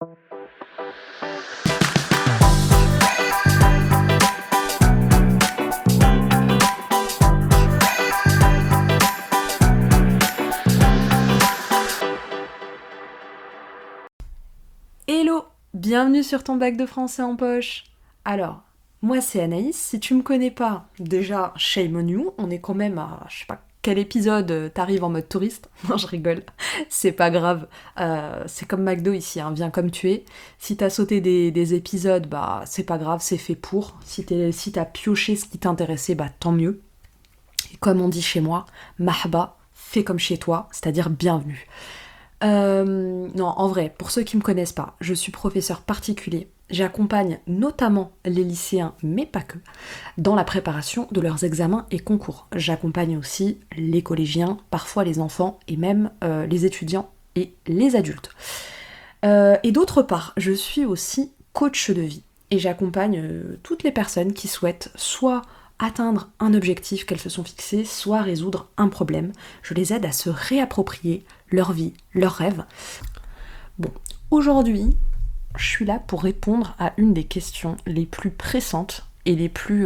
Hello, bienvenue sur ton bac de français en poche. Alors, moi c'est Anaïs, si tu me connais pas, déjà shame on you, on est quand même à, je sais pas quel épisode t'arrives en mode touriste. Non, je rigole, c'est pas grave, c'est comme McDo ici, hein, viens comme tu es. Si t'as sauté des épisodes, bah c'est pas grave, c'est fait pour. Si t'as pioché ce qui t'intéressait, bah tant mieux. Et comme on dit chez moi, mahba, fais comme chez toi, c'est-à-dire bienvenue. Non, en vrai, pour ceux qui me connaissent pas, je suis professeur particulier. J'accompagne notamment les lycéens, mais pas que, dans la préparation de leurs examens et concours. J'accompagne aussi les collégiens, parfois les enfants et même les étudiants et les adultes. Et d'autre part, je suis aussi coach de vie et j'accompagne toutes les personnes qui souhaitent soit atteindre un objectif qu'elles se sont fixés, soit résoudre un problème. Je les aide à se réapproprier leur vie, leurs rêves. Bon, aujourd'hui, je suis là pour répondre à une des questions les plus pressantes et les plus,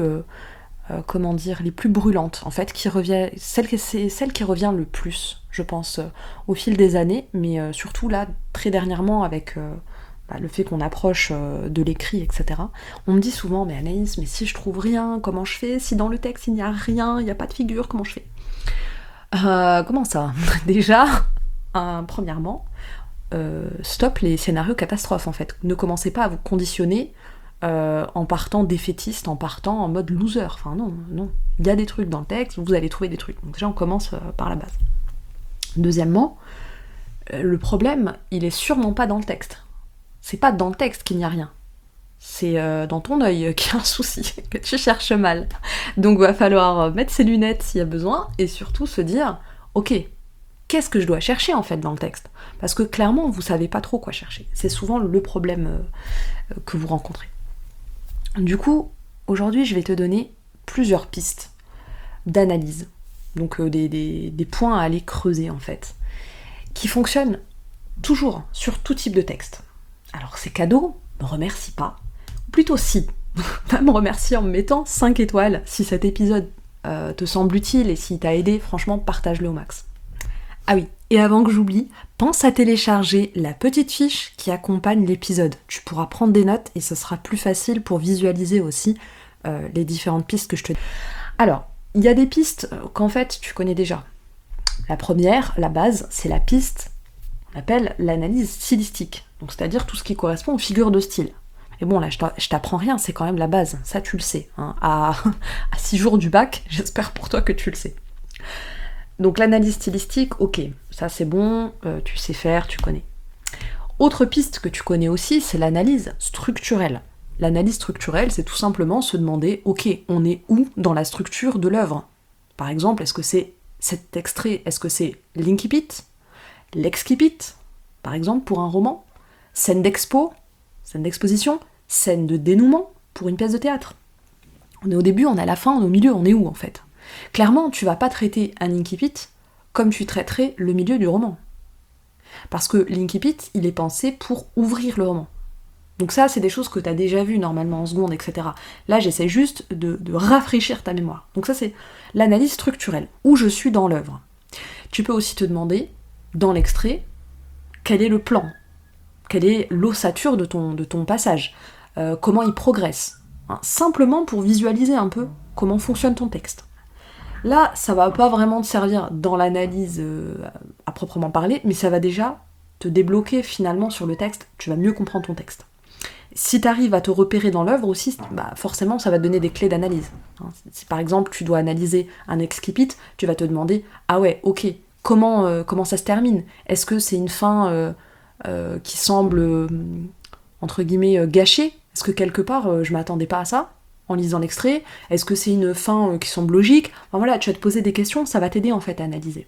les plus brûlantes, en fait, celle qui revient le plus, je pense, au fil des années, mais surtout là, très dernièrement, avec le fait qu'on approche de l'écrit, etc. On me dit souvent, mais Anaïs, mais si je trouve rien, comment je fais? Si dans le texte il n'y a rien, il n'y a pas de figure, comment je fais? Comment ça? Déjà, premièrement, stop les scénarios catastrophes en fait. Ne commencez pas à vous conditionner en partant défaitiste, en partant en mode loser. Enfin non. Il y a des trucs dans le texte, vous allez trouver des trucs. Donc déjà on commence par la base. Deuxièmement, le problème, il est sûrement pas dans le texte. C'est pas dans le texte qu'il n'y a rien. C'est dans ton œil qu'il y a un souci, que tu cherches mal. Donc va falloir mettre ses lunettes s'il y a besoin, et surtout se dire, ok, qu'est-ce que je dois chercher en fait dans le texte? Parce que clairement, vous savez pas trop quoi chercher. C'est souvent le problème que vous rencontrez. Du coup, aujourd'hui, je vais te donner plusieurs pistes d'analyse. Donc des points à aller creuser en fait. Qui fonctionnent toujours sur tout type de texte. Alors c'est cadeau, me remercie pas. Ou plutôt si. Va me remercier en me mettant 5 étoiles si cet épisode te semble utile et s'il t'a aidé, franchement, partage-le au max. Ah oui, et avant que j'oublie, pense à télécharger la petite fiche qui accompagne l'épisode. Tu pourras prendre des notes et ce sera plus facile pour visualiser aussi les différentes pistes que je te donne. Alors, il y a des pistes qu'en fait tu connais déjà. La première, la base, c'est la piste qu'on appelle l'analyse stylistique. Donc c'est-à-dire tout ce qui correspond aux figures de style. Et bon là, je t'apprends rien, c'est quand même la base, ça tu le sais. Hein. À 6 jours du bac, j'espère pour toi que tu le sais. Donc l'analyse stylistique, ok, ça c'est bon, tu sais faire, tu connais. Autre piste que tu connais aussi, c'est l'analyse structurelle. L'analyse structurelle, c'est tout simplement se demander, ok, on est où dans la structure de l'œuvre? Par exemple, est-ce que c'est cet extrait, est-ce que c'est l'incipit, l'excipit, par exemple pour un roman, scène d'expo, scène d'exposition, scène de dénouement pour une pièce de théâtre. On est au début, on est à la fin, on est au milieu, on est où en fait? Clairement, tu vas pas traiter un incipit comme tu traiterais le milieu du roman. Parce que l'incipit, il est pensé pour ouvrir le roman. Donc ça, c'est des choses que tu as déjà vues normalement en seconde, etc. Là, j'essaie juste de rafraîchir ta mémoire. Donc ça, c'est l'analyse structurelle, où je suis dans l'œuvre. Tu peux aussi te demander, dans l'extrait, quel est le plan? Quelle est l'ossature de ton passage? Comment il progresse? Hein, simplement pour visualiser un peu comment fonctionne ton texte. Là, ça va pas vraiment te servir dans l'analyse à proprement parler, mais ça va déjà te débloquer finalement sur le texte, tu vas mieux comprendre ton texte. Si tu arrives à te repérer dans l'œuvre aussi, forcément ça va te donner des clés d'analyse. Si par exemple tu dois analyser un excipit, tu vas te demander, ah ouais, ok, comment ça se termine? Est-ce que c'est une fin qui semble, entre guillemets, gâchée? Est-ce que quelque part je m'attendais pas à ça en lisant l'extrait? Est-ce que c'est une fin qui semble logique? Enfin voilà, tu vas te poser des questions, ça va t'aider en fait à analyser.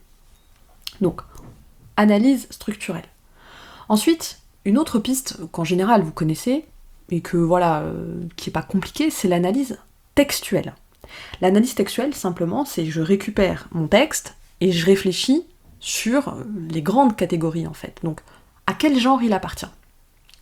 Donc, analyse structurelle. Ensuite, une autre piste qu'en général vous connaissez, et que voilà, qui est pas compliquée, c'est l'analyse textuelle. L'analyse textuelle, simplement, c'est je récupère mon texte et je réfléchis sur les grandes catégories en fait. Donc, à quel genre il appartient?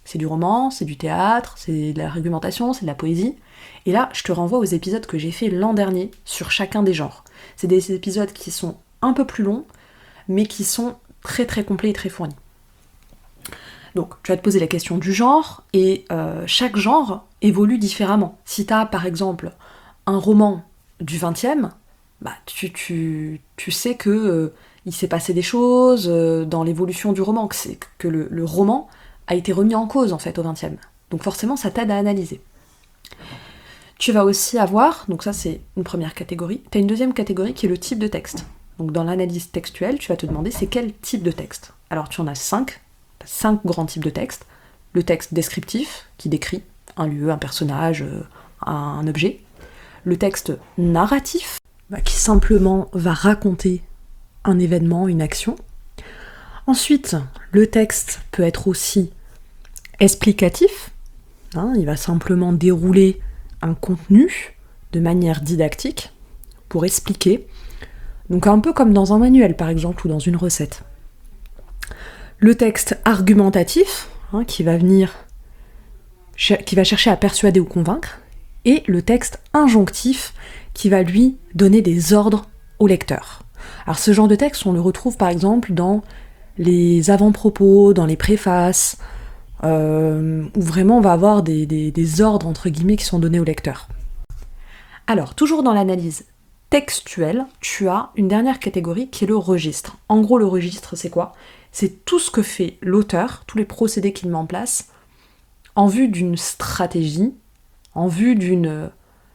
C'est du roman, c'est du théâtre, c'est de l'argumentation, c'est de la poésie. Et là, je te renvoie aux épisodes que j'ai fait l'an dernier sur chacun des genres. C'est des épisodes qui sont un peu plus longs, mais qui sont très très complets et très fournis. Donc, tu vas te poser la question du genre, et chaque genre évolue différemment. Si tu as, par exemple, un roman du 20e, bah, tu sais que il s'est passé des choses dans l'évolution du roman, que le roman a été remis en cause, en fait, au 20e. Donc forcément, ça t'aide à analyser. Tu vas aussi avoir, donc ça c'est une première catégorie, tu as une deuxième catégorie qui est le type de texte. Donc dans l'analyse textuelle, tu vas te demander c'est quel type de texte. Alors tu en as 5 grands types de texte. Le texte descriptif, qui décrit un lieu, un personnage, un objet. Le texte narratif, qui simplement va raconter un événement, une action. Ensuite, le texte peut être aussi explicatif, il va simplement dérouler un contenu de manière didactique pour expliquer, donc un peu comme dans un manuel par exemple ou dans une recette. Le texte argumentatif, qui va chercher à persuader ou convaincre, et le texte injonctif qui va lui donner des ordres au lecteur. Alors ce genre de texte, on le retrouve par exemple dans les avant-propos, dans les préfaces, où vraiment on va avoir des ordres entre guillemets qui sont donnés au lecteur. Alors, toujours dans l'analyse textuelle, tu as une dernière catégorie qui est le registre. En gros, le registre, c'est quoi ? C'est tout ce que fait l'auteur, tous les procédés qu'il met en place, en vue d'une stratégie, en vue d'une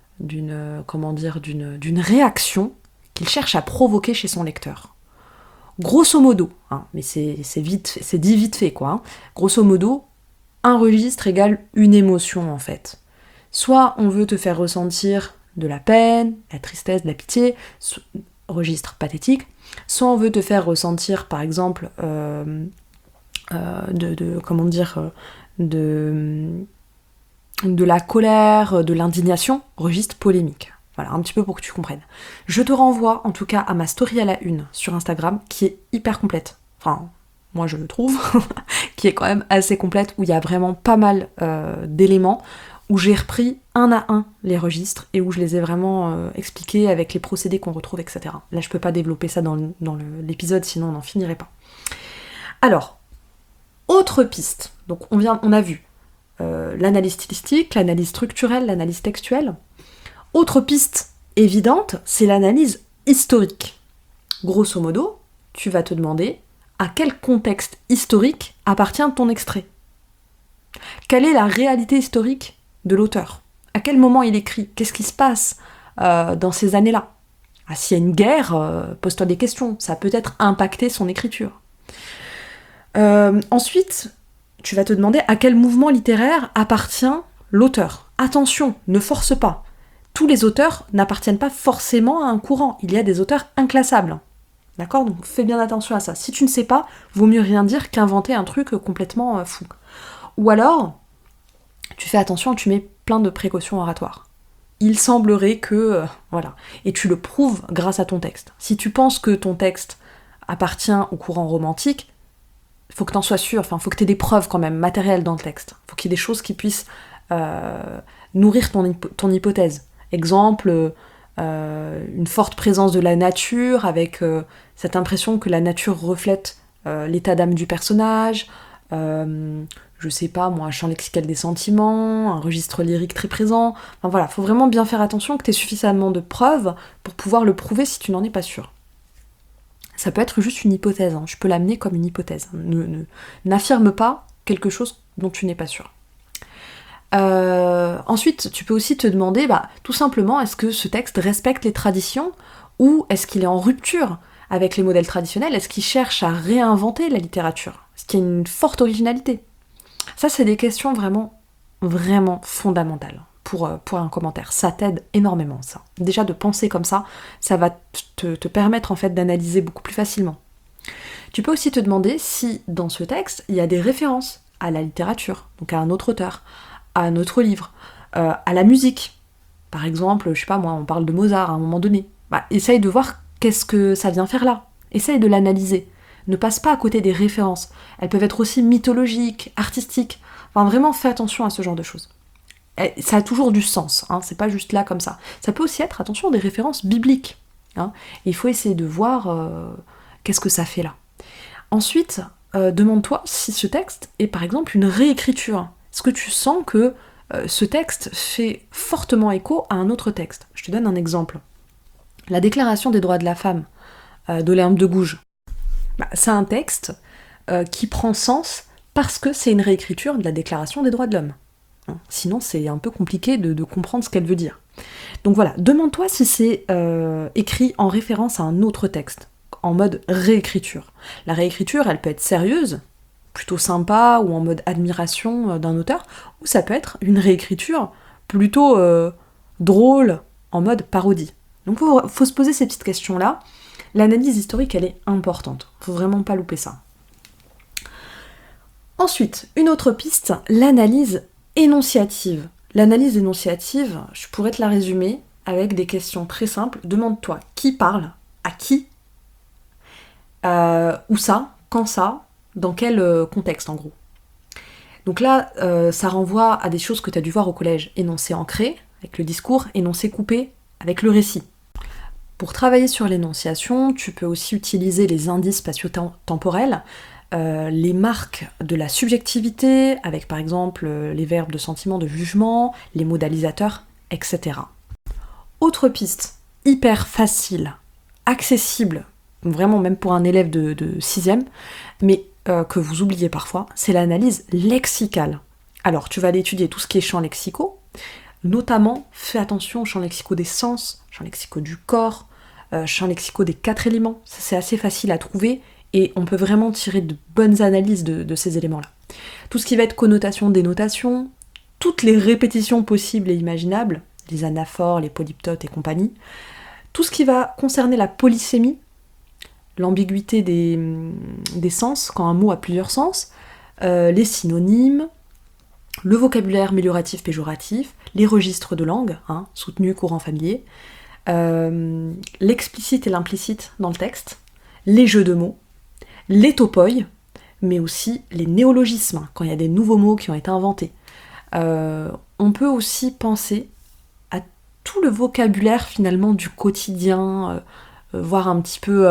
réaction qu'il cherche à provoquer chez son lecteur. Grosso modo, mais c'est dit vite fait quoi. Grosso modo, un registre égale une émotion en fait. Soit on veut te faire ressentir de la peine, la tristesse, de la pitié, registre pathétique, soit on veut te faire ressentir par exemple de la colère, de l'indignation, registre polémique. Voilà, un petit peu pour que tu comprennes. Je te renvoie en tout cas à ma story à la une sur Instagram qui est hyper complète. Enfin, moi je le trouve, qui est quand même assez complète, où il y a vraiment pas mal d'éléments, où j'ai repris un à un les registres et où je les ai vraiment expliqués avec les procédés qu'on retrouve, etc. Là je peux pas développer ça dans l'épisode, sinon on n'en finirait pas. Alors, autre piste. Donc on a vu l'analyse stylistique, l'analyse structurelle, l'analyse textuelle. Autre piste évidente, c'est l'analyse historique. Grosso modo, tu vas te demander à quel contexte historique appartient ton extrait. Quelle est la réalité historique de l'auteur ? À quel moment il écrit ? Qu'est-ce qui se passe dans ces années-là ? S'il y a une guerre, pose-toi des questions. Ça a peut-être impacté son écriture. Ensuite, tu vas te demander à quel mouvement littéraire appartient l'auteur. Attention, ne force pas. Tous les auteurs n'appartiennent pas forcément à un courant. Il y a des auteurs inclassables. D'accord ? Donc fais bien attention à ça. Si tu ne sais pas, vaut mieux rien dire qu'inventer un truc complètement fou. Ou alors, tu fais attention, tu mets plein de précautions oratoires. Il semblerait que... voilà. Et tu le prouves grâce à ton texte. Si tu penses que ton texte appartient au courant romantique, il faut que tu en sois sûr, faut que tu aies des preuves quand même matérielles dans le texte. Il faut qu'il y ait des choses qui puissent nourrir ton hypothèse. Exemple, une forte présence de la nature avec cette impression que la nature reflète l'état d'âme du personnage, je sais pas moi, un champ lexical des sentiments, un registre lyrique très présent. Enfin voilà, faut vraiment bien faire attention que tu aies suffisamment de preuves pour pouvoir le prouver si tu n'en es pas sûr. Ça peut être juste une hypothèse, je peux l'amener comme une hypothèse. N'affirme pas quelque chose dont tu n'es pas sûr. Ensuite, tu peux aussi te demander, tout simplement, est-ce que ce texte respecte les traditions ou est-ce qu'il est en rupture avec les modèles traditionnels ? Est-ce qu'il cherche à réinventer la littérature ? Est-ce qu'il y a une forte originalité ? Ça, c'est des questions vraiment, vraiment fondamentales pour un commentaire. Ça t'aide énormément, ça. Déjà, de penser comme ça va te permettre, en fait, d'analyser beaucoup plus facilement. Tu peux aussi te demander si, dans ce texte, il y a des références à la littérature, donc à un autre auteur, à un autre livre, à la musique. Par exemple, je sais pas moi, on parle de Mozart à un moment donné. Essaye de voir qu'est-ce que ça vient faire là. Essaye de l'analyser. Ne passe pas à côté des références. Elles peuvent être aussi mythologiques, artistiques. Enfin, vraiment, fais attention à ce genre de choses. Et ça a toujours du sens, hein, c'est pas juste là comme ça. Ça peut aussi être, attention, des références bibliques. Hein. Il faut essayer de voir qu'est-ce que ça fait là. Ensuite, demande-toi si ce texte est par exemple une réécriture. Est-ce que tu sens que ce texte fait fortement écho à un autre texte? Je te donne un exemple. La Déclaration des droits de la femme d'Olympe de Gouges. C'est un texte qui prend sens parce que c'est une réécriture de la Déclaration des droits de l'homme. Sinon, c'est un peu compliqué de comprendre ce qu'elle veut dire. Donc voilà, demande-toi si c'est écrit en référence à un autre texte, en mode réécriture. La réécriture, elle peut être sérieuse, plutôt sympa, ou en mode admiration d'un auteur, ou ça peut être une réécriture plutôt drôle, en mode parodie. Donc faut se poser ces petites questions-là. L'analyse historique, elle est importante. Faut vraiment pas louper ça. Ensuite, une autre piste, l'analyse énonciative. L'analyse énonciative, je pourrais te la résumer avec des questions très simples. Demande-toi qui parle, à qui, où ça, quand ça, dans quel contexte en gros. Donc là, ça renvoie à des choses que tu as dû voir au collège. Énoncé ancré, avec le discours, énoncé coupé, avec le récit. Pour travailler sur l'énonciation, tu peux aussi utiliser les indices spatio-temporels, les marques de la subjectivité, avec par exemple les verbes de sentiment, de jugement, les modalisateurs, etc. Autre piste, hyper facile, accessible, vraiment même pour un élève de 6e, mais que vous oubliez parfois, c'est l'analyse lexicale. Alors, tu vas aller étudier tout ce qui est champs lexicaux, notamment, fais attention aux champs lexicaux des sens, champs lexicaux du corps, champs lexicaux des 4 éléments. Ça, c'est assez facile à trouver et on peut vraiment tirer de bonnes analyses de ces éléments-là. Tout ce qui va être connotation, dénotation, toutes les répétitions possibles et imaginables, les anaphores, les polyptotes et compagnie, tout ce qui va concerner la polysémie, l'ambiguïté des sens, quand un mot a plusieurs sens, les synonymes, le vocabulaire amélioratif, péjoratif, les registres de langue, soutenu, courant familier, l'explicite et l'implicite dans le texte, les jeux de mots, les topoïs, mais aussi les néologismes, quand il y a des nouveaux mots qui ont été inventés. On peut aussi penser à tout le vocabulaire finalement du quotidien, voir un petit peu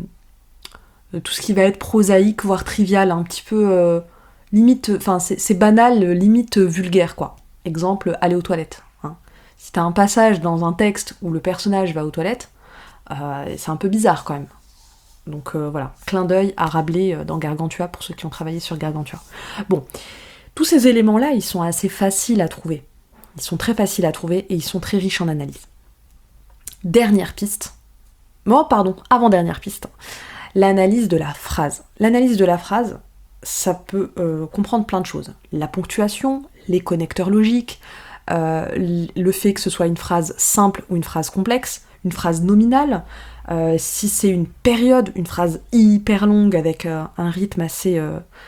tout ce qui va être prosaïque, voire trivial, un petit peu limite, enfin c'est banal, limite vulgaire quoi. Exemple, aller aux toilettes. Si t'as un passage dans un texte où le personnage va aux toilettes, c'est un peu bizarre quand même. Donc voilà, clin d'œil à Rabelais dans Gargantua, pour ceux qui ont travaillé sur Gargantua. Bon, tous ces éléments-là, ils sont assez faciles à trouver. Ils sont très faciles à trouver et ils sont très riches en analyse. Dernière piste. Avant-dernière piste. L'analyse de la phrase. L'analyse de la phrase, ça peut comprendre plein de choses. La ponctuation, les connecteurs logiques, le fait que ce soit une phrase simple ou une phrase complexe, une phrase nominale, si c'est une période, une phrase hyper longue avec un rythme assez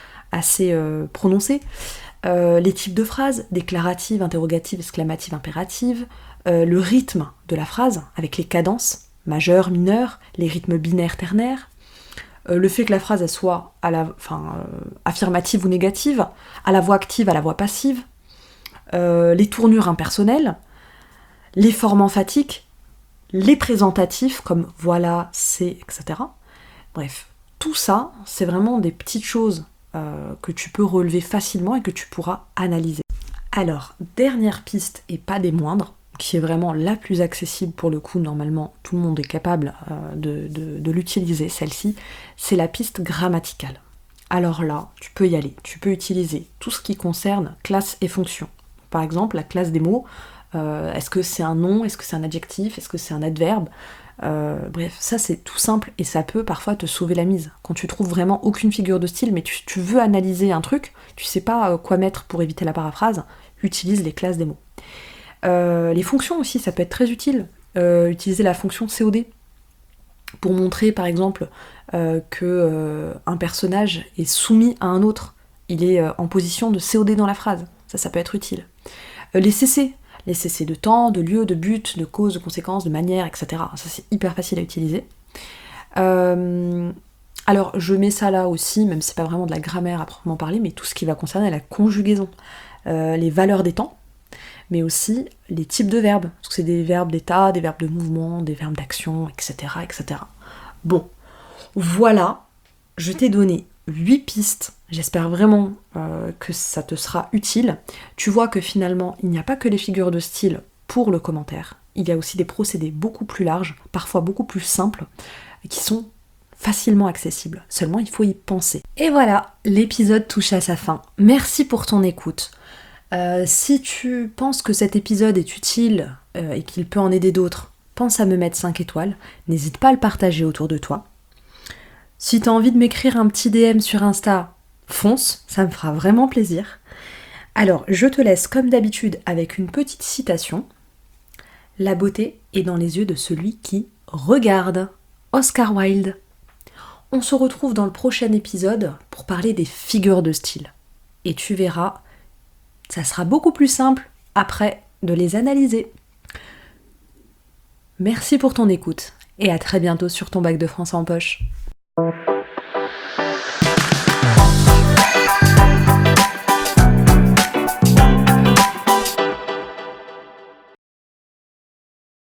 prononcé, les types de phrases, déclaratives, interrogatives, exclamatives, impératives, le rythme de la phrase avec les cadences, majeures, mineures, les rythmes binaires, ternaires, le fait que la phrase elle soit affirmative ou négative, à la voix active, à la voix passive, les tournures impersonnelles, les formes emphatiques, les présentatifs comme voilà, c'est, etc. Bref, tout ça, c'est vraiment des petites choses que tu peux relever facilement et que tu pourras analyser. Alors, dernière piste, et pas des moindres, qui est vraiment la plus accessible pour le coup, normalement tout le monde est capable de l'utiliser, celle-ci, c'est la piste grammaticale. Alors là, tu peux y aller, tu peux utiliser tout ce qui concerne classe et fonction. Par exemple, la classe des mots, est-ce que c'est un nom, est-ce que c'est un adjectif, est-ce que c'est un adverbe, bref, ça c'est tout simple et ça peut parfois te sauver la mise. Quand tu trouves vraiment aucune figure de style, mais tu veux analyser un truc, tu sais pas quoi mettre pour éviter la paraphrase, utilise les classes des mots. Les fonctions aussi, ça peut être très utile. Utiliser la fonction COD pour montrer par exemple que un personnage est soumis à un autre. Il est en position de COD dans la phrase. Ça peut être utile. Les CC de temps, de lieu, de but, de cause, de conséquence, de manière, etc. Ça c'est hyper facile à utiliser. Alors, je mets ça là aussi, même si c'est pas vraiment de la grammaire à proprement parler, mais tout ce qui va concerner la conjugaison, les valeurs des temps, mais aussi les types de verbes, parce que c'est des verbes d'état, des verbes de mouvement, des verbes d'action, etc., etc. Bon, voilà, je t'ai donné 8 pistes, j'espère vraiment que ça te sera utile. Tu vois que finalement, il n'y a pas que les figures de style pour le commentaire, il y a aussi des procédés beaucoup plus larges, parfois beaucoup plus simples, qui sont facilement accessibles. Seulement, il faut y penser. Et voilà, l'épisode touche à sa fin. Merci pour ton écoute. Si tu penses que cet épisode est utile et qu'il peut en aider d'autres, pense à me mettre 5 étoiles. N'hésite pas à le partager autour de toi. Si tu as envie de m'écrire un petit DM sur Insta, fonce, ça me fera vraiment plaisir. Alors, je te laisse comme d'habitude avec une petite citation. La beauté est dans les yeux de celui qui regarde. Oscar Wilde. On se retrouve dans le prochain épisode pour parler des figures de style. Et tu verras, ça sera beaucoup plus simple après de les analyser. Merci pour ton écoute et à très bientôt sur ton bac de français en poche.